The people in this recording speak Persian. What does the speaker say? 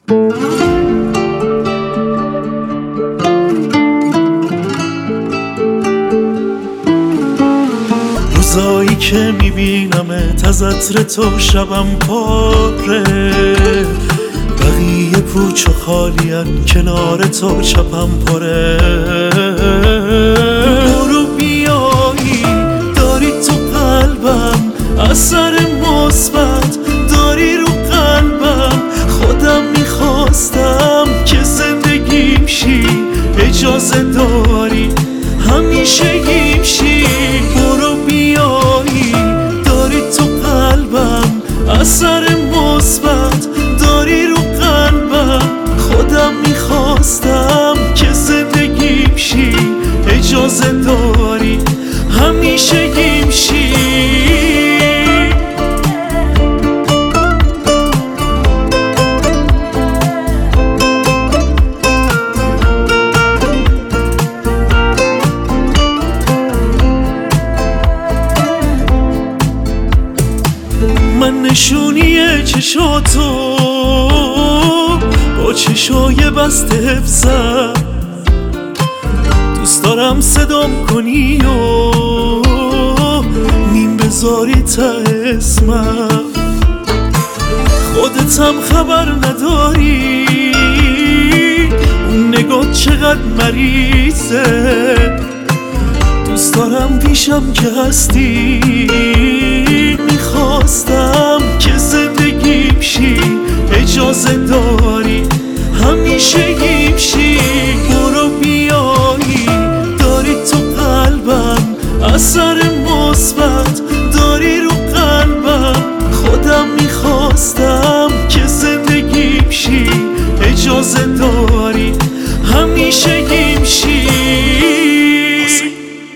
روزایی که میبینمت از عطر تو شبم پاره، بقیه پوچ و خالین کنار تو چپم پاره. برو بیایی داری تو قلبم اثر مثبت داری رو قلبم. خودم میخواستم که زندگیم شی، اجازه داری همیشه گیم شی. برو بیایی داری تو قلبم اثر مثبت داری رو قلبم. خودم میخواستم که زندگیم شی، اجازه داری همیشه گیم شی. من نشونی چشاتو با چشای بسته حفظم، دوست دارم صدام کنی و نیم بذاری تا اسمم. خودتم خبر نداری اون نگاه چقدر مریضه. دوست دارم پیشم که هستی، میخواستم که زندگیم شی، اجازه داری همیشه گیم شی. برو بیایی داری تو قلبم اثر مثبت داری رو قلبم. خودم میخواستم که زندگیم شی، اجازه داری